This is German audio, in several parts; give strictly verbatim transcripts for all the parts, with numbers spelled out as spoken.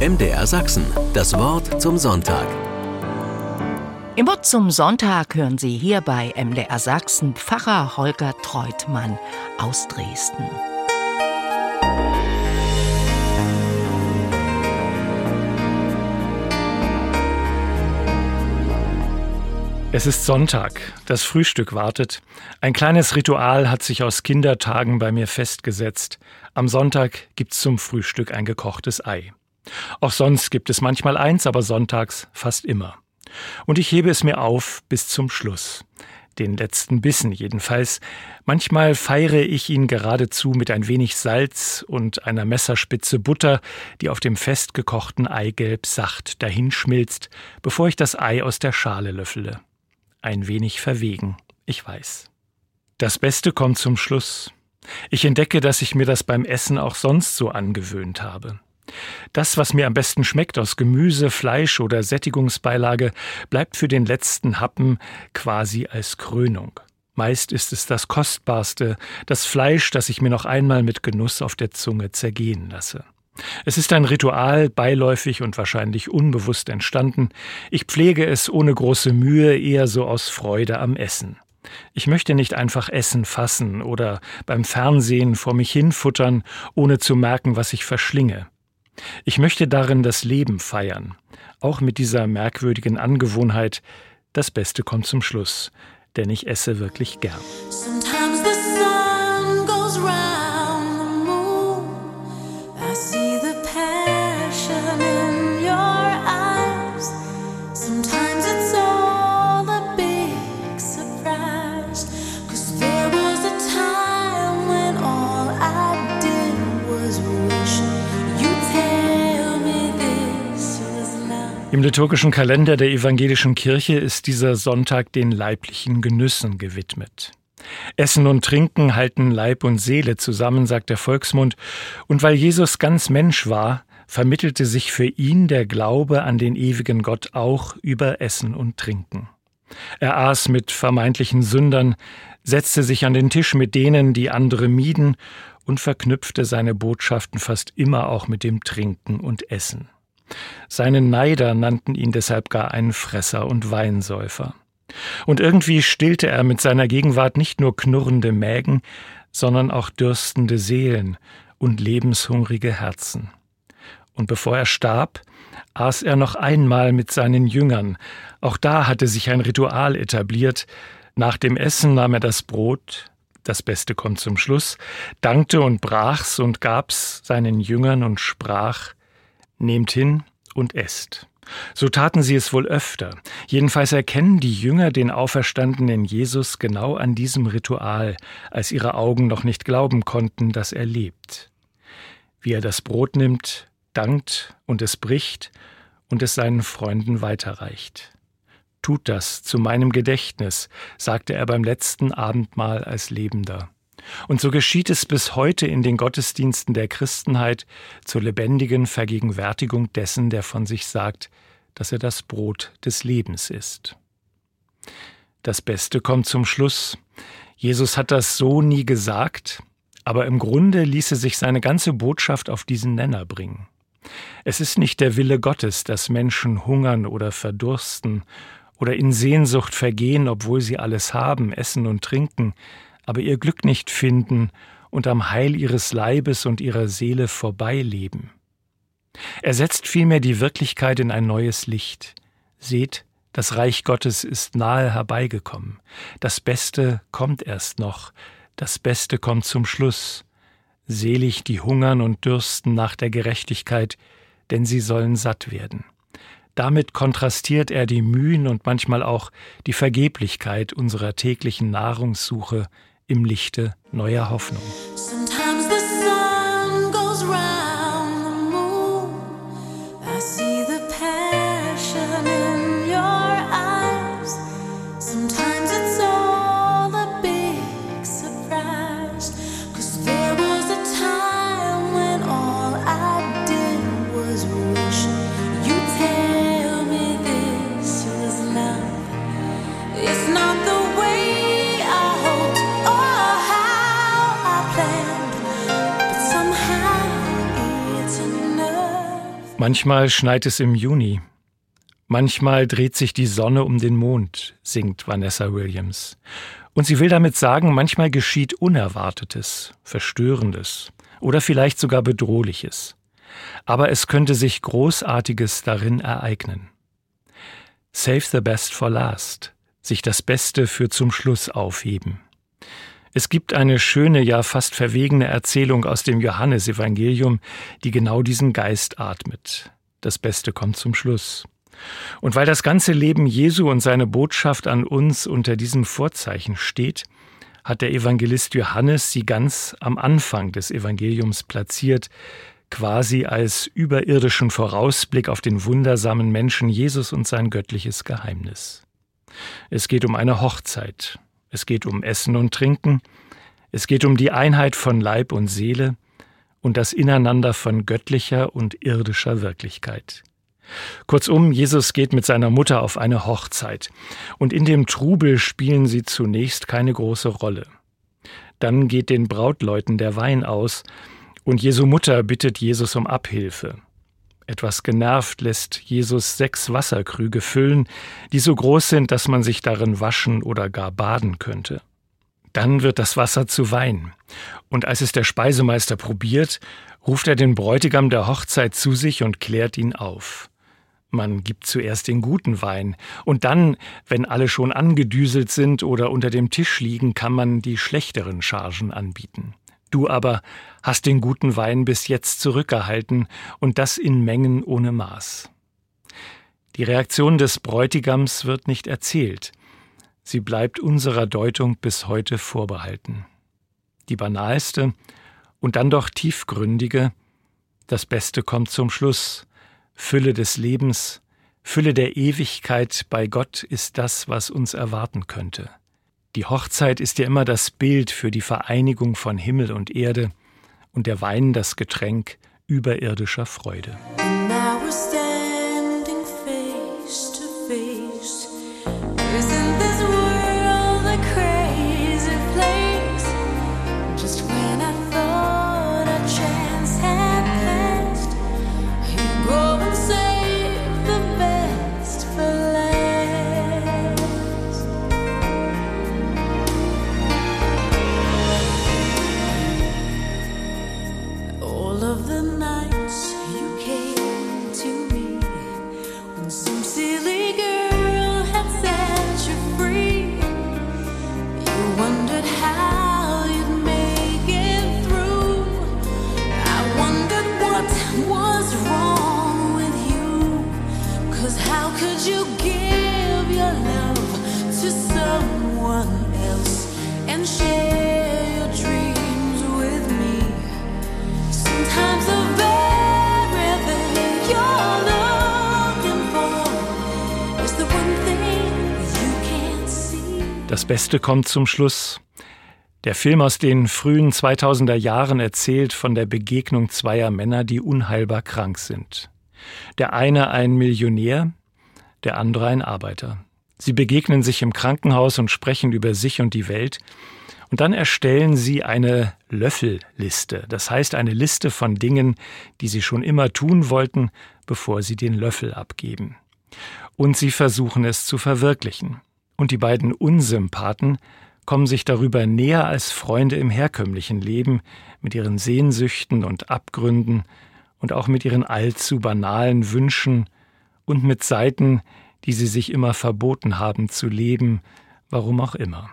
M D R Sachsen, das Wort zum Sonntag. Im Wort zum Sonntag hören Sie hier bei M D R Sachsen Pfarrer Holger Treutmann aus Dresden. Es ist Sonntag, das Frühstück wartet. Ein kleines Ritual hat sich aus Kindertagen bei mir festgesetzt. Am Sonntag gibt's zum Frühstück ein gekochtes Ei. Auch sonst gibt es manchmal eins, aber sonntags fast immer. Und ich hebe es mir auf bis zum Schluss. Den letzten Bissen jedenfalls. Manchmal feiere ich ihn geradezu mit ein wenig Salz und einer Messerspitze Butter, die auf dem festgekochten Eigelb sacht dahinschmilzt, bevor ich das Ei aus der Schale löffele. Ein wenig verwegen, ich weiß. Das Beste kommt zum Schluss. Ich entdecke, dass ich mir das beim Essen auch sonst so angewöhnt habe. Das, was mir am besten schmeckt aus Gemüse, Fleisch oder Sättigungsbeilage, bleibt für den letzten Happen quasi als Krönung. Meist ist es das Kostbarste, das Fleisch, das ich mir noch einmal mit Genuss auf der Zunge zergehen lasse. Es ist ein Ritual, beiläufig und wahrscheinlich unbewusst entstanden. Ich pflege es ohne große Mühe, eher so aus Freude am Essen. Ich möchte nicht einfach Essen fassen oder beim Fernsehen vor mich hinfuttern, ohne zu merken, was ich verschlinge. Ich möchte darin das Leben feiern, auch mit dieser merkwürdigen Angewohnheit, das Beste kommt zum Schluss, denn ich esse wirklich gern. Im liturgischen Kalender der evangelischen Kirche ist dieser Sonntag den leiblichen Genüssen gewidmet. Essen und Trinken halten Leib und Seele zusammen, sagt der Volksmund. Und weil Jesus ganz Mensch war, vermittelte sich für ihn der Glaube an den ewigen Gott auch über Essen und Trinken. Er aß mit vermeintlichen Sündern, setzte sich an den Tisch mit denen, die andere mieden, und verknüpfte seine Botschaften fast immer auch mit dem Trinken und Essen. Seine Neider nannten ihn deshalb gar einen Fresser und Weinsäufer. Und irgendwie stillte er mit seiner Gegenwart nicht nur knurrende Mägen, sondern auch dürstende Seelen und lebenshungrige Herzen. Und bevor er starb, aß er noch einmal mit seinen Jüngern. Auch da hatte sich ein Ritual etabliert. Nach dem Essen nahm er das Brot, das Beste kommt zum Schluss, dankte und brach's und gab's seinen Jüngern und sprach: Nehmt hin und esst. So taten sie es wohl öfter. Jedenfalls erkennen die Jünger den auferstandenen Jesus genau an diesem Ritual, als ihre Augen noch nicht glauben konnten, dass er lebt. Wie er das Brot nimmt, dankt und es bricht und es seinen Freunden weiterreicht. Tut das zu meinem Gedächtnis, sagte er beim letzten Abendmahl als Lebender. Und so geschieht es bis heute in den Gottesdiensten der Christenheit zur lebendigen Vergegenwärtigung dessen, der von sich sagt, dass er das Brot des Lebens ist. Das Beste kommt zum Schluss. Jesus hat das so nie gesagt, aber im Grunde ließe sich seine ganze Botschaft auf diesen Nenner bringen. Es ist nicht der Wille Gottes, dass Menschen hungern oder verdursten oder in Sehnsucht vergehen, obwohl sie alles haben, essen und trinken, aber ihr Glück nicht finden und am Heil ihres Leibes und ihrer Seele vorbeileben. Er setzt vielmehr die Wirklichkeit in ein neues Licht. Seht, das Reich Gottes ist nahe herbeigekommen. Das Beste kommt erst noch, das Beste kommt zum Schluss. Selig die hungern und dürsten nach der Gerechtigkeit, denn sie sollen satt werden. Damit kontrastiert er die Mühen und manchmal auch die Vergeblichkeit unserer täglichen Nahrungssuche im Lichte neuer Hoffnung. It's not the way I hoped or how I planned. Manchmal schneit es im Juni. Manchmal dreht sich die Sonne um den Mond, singt Vanessa Williams. Und sie will damit sagen, manchmal geschieht Unerwartetes, Verstörendes oder vielleicht sogar Bedrohliches. Aber es könnte sich Großartiges darin ereignen. Save the best for last, sich das Beste für zum Schluss aufheben. Es gibt eine schöne, ja fast verwegene Erzählung aus dem Johannesevangelium, die genau diesen Geist atmet. Das Beste kommt zum Schluss. Und weil das ganze Leben Jesu und seine Botschaft an uns unter diesem Vorzeichen steht, hat der Evangelist Johannes sie ganz am Anfang des Evangeliums platziert, quasi als überirdischen Vorausblick auf den wundersamen Menschen Jesus und sein göttliches Geheimnis. Es geht um eine Hochzeit. Es geht um Essen und Trinken, es geht um die Einheit von Leib und Seele und das Ineinander von göttlicher und irdischer Wirklichkeit. Kurzum, Jesus geht mit seiner Mutter auf eine Hochzeit und in dem Trubel spielen sie zunächst keine große Rolle. Dann geht den Brautleuten der Wein aus und Jesu Mutter bittet Jesus um Abhilfe. Etwas genervt lässt Jesus sechs Wasserkrüge füllen, die so groß sind, dass man sich darin waschen oder gar baden könnte. Dann wird das Wasser zu Wein. Und als es der Speisemeister probiert, ruft er den Bräutigam der Hochzeit zu sich und klärt ihn auf. Man gibt zuerst den guten Wein und dann, wenn alle schon angedüselt sind oder unter dem Tisch liegen, kann man die schlechteren Chargen anbieten. Du aber hast den guten Wein bis jetzt zurückgehalten und das in Mengen ohne Maß. Die Reaktion des Bräutigams wird nicht erzählt. Sie bleibt unserer Deutung bis heute vorbehalten. Die banalste und dann doch tiefgründige: Das Beste kommt zum Schluss. Fülle des Lebens, Fülle der Ewigkeit bei Gott ist das, was uns erwarten könnte. Die Hochzeit ist ja immer das Bild für die Vereinigung von Himmel und Erde und der Wein das Getränk überirdischer Freude. Das Beste kommt zum Schluss. Der Film aus den frühen zweitausender Jahren erzählt von der Begegnung zweier Männer, die unheilbar krank sind. Der eine ein Millionär, der andere ein Arbeiter. Sie begegnen sich im Krankenhaus und sprechen über sich und die Welt. Und dann erstellen sie eine Löffelliste. Das heißt eine Liste von Dingen, die sie schon immer tun wollten, bevor sie den Löffel abgeben. Und sie versuchen es zu verwirklichen. Und die beiden Unsympathen kommen sich darüber näher als Freunde im herkömmlichen Leben, mit ihren Sehnsüchten und Abgründen und auch mit ihren allzu banalen Wünschen und mit Seiten, die sie sich immer verboten haben zu leben, warum auch immer.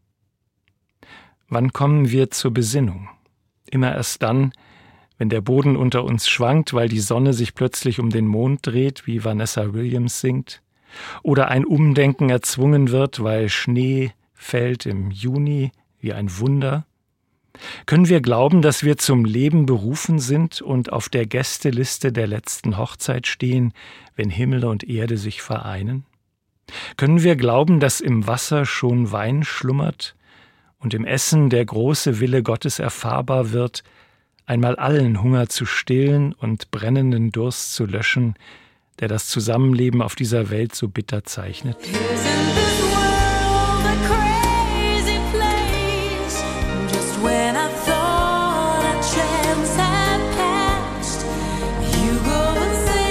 Wann kommen wir zur Besinnung? Immer erst dann, wenn der Boden unter uns schwankt, weil die Sonne sich plötzlich um den Mond dreht, wie Vanessa Williams singt, oder ein Umdenken erzwungen wird, weil Schnee fällt im Juni wie ein Wunder? Können wir glauben, dass wir zum Leben berufen sind und auf der Gästeliste der letzten Hochzeit stehen, wenn Himmel und Erde sich vereinen? Können wir glauben, dass im Wasser schon Wein schlummert und im Essen der große Wille Gottes erfahrbar wird, einmal allen Hunger zu stillen und brennenden Durst zu löschen, der das Zusammenleben auf dieser Welt so bitter zeichnet? When I thought a chance had passed, you go and say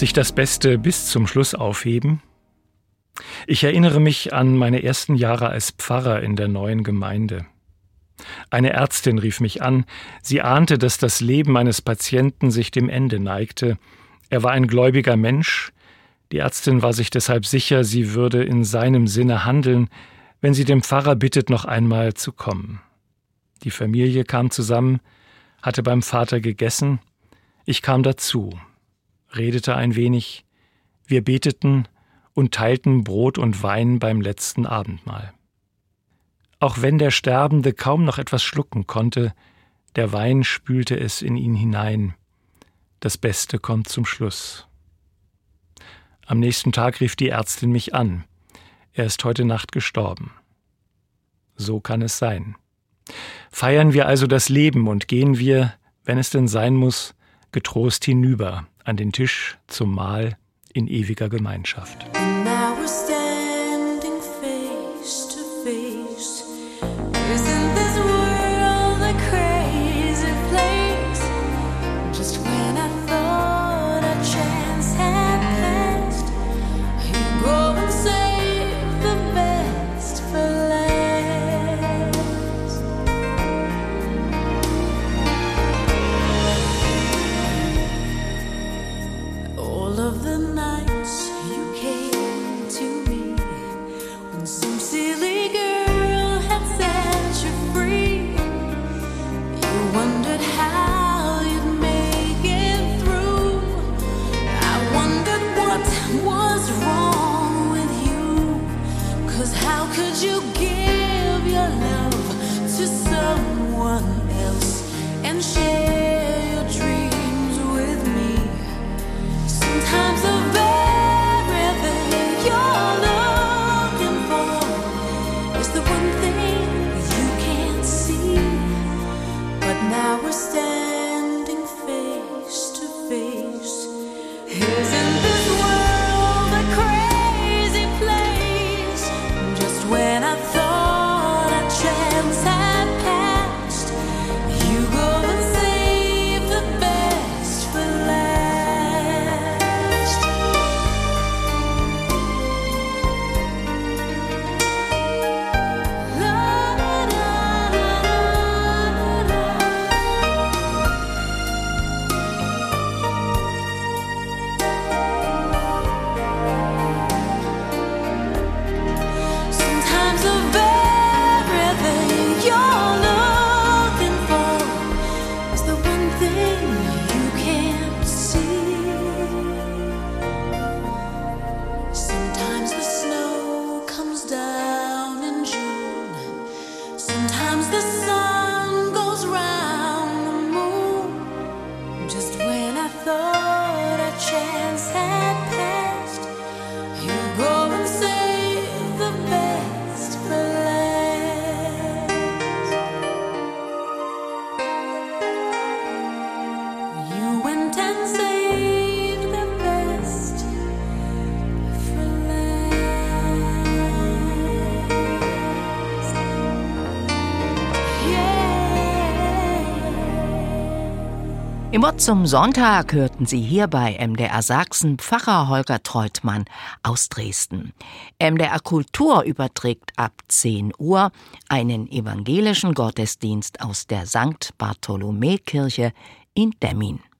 Sich das Beste bis zum Schluss aufheben? Ich erinnere mich an meine ersten Jahre als Pfarrer in der neuen Gemeinde. Eine Ärztin rief mich an. Sie ahnte, dass das Leben eines Patienten sich dem Ende neigte. Er war ein gläubiger Mensch. Die Ärztin war sich deshalb sicher, sie würde in seinem Sinne handeln, wenn sie den Pfarrer bittet, noch einmal zu kommen. Die Familie kam zusammen, hatte beim Vater gegessen. Ich kam dazu, redete ein wenig. Wir beteten und teilten Brot und Wein beim letzten Abendmahl. Auch wenn der Sterbende kaum noch etwas schlucken konnte, der Wein spülte es in ihn hinein. Das Beste kommt zum Schluss. Am nächsten Tag rief die Ärztin mich an. Er ist heute Nacht gestorben. So kann es sein. Feiern wir also das Leben und gehen wir, wenn es denn sein muss, getrost hinüber an den Tisch zum Mahl in ewiger Gemeinschaft. Isn't this world a crazy place? Just when I thought a chance had passed, you go and save the best for last. All of the nights you came to me when some silly girl had set you free. You wondered how you'd make it through. I wondered what was wrong with you. 'Cause how could you give your love to someone else and share your dreams with me? Sometimes the very thing you're looking for is the one thing you can't see. But now we're standing face to face. Isn't this world a crazy place? Just when I thought a chance had passed, you go and save the best for last. La, la, la, la, la. Sometimes the very thing you're looking for is the one thing you can't see. Sometimes the snow comes down in June. Sometimes the sun goes round the moon. Just when I thought a chance had passed, you go and save the best for last. You went and saved the best for last. Yeah. Im Wort zum Sonntag hörten Sie hier bei M D R Sachsen Pfarrer Holger Treutmann aus Dresden. M D R Kultur überträgt ab zehn Uhr einen evangelischen Gottesdienst aus der Sankt Bartholomäkirche in Demmin.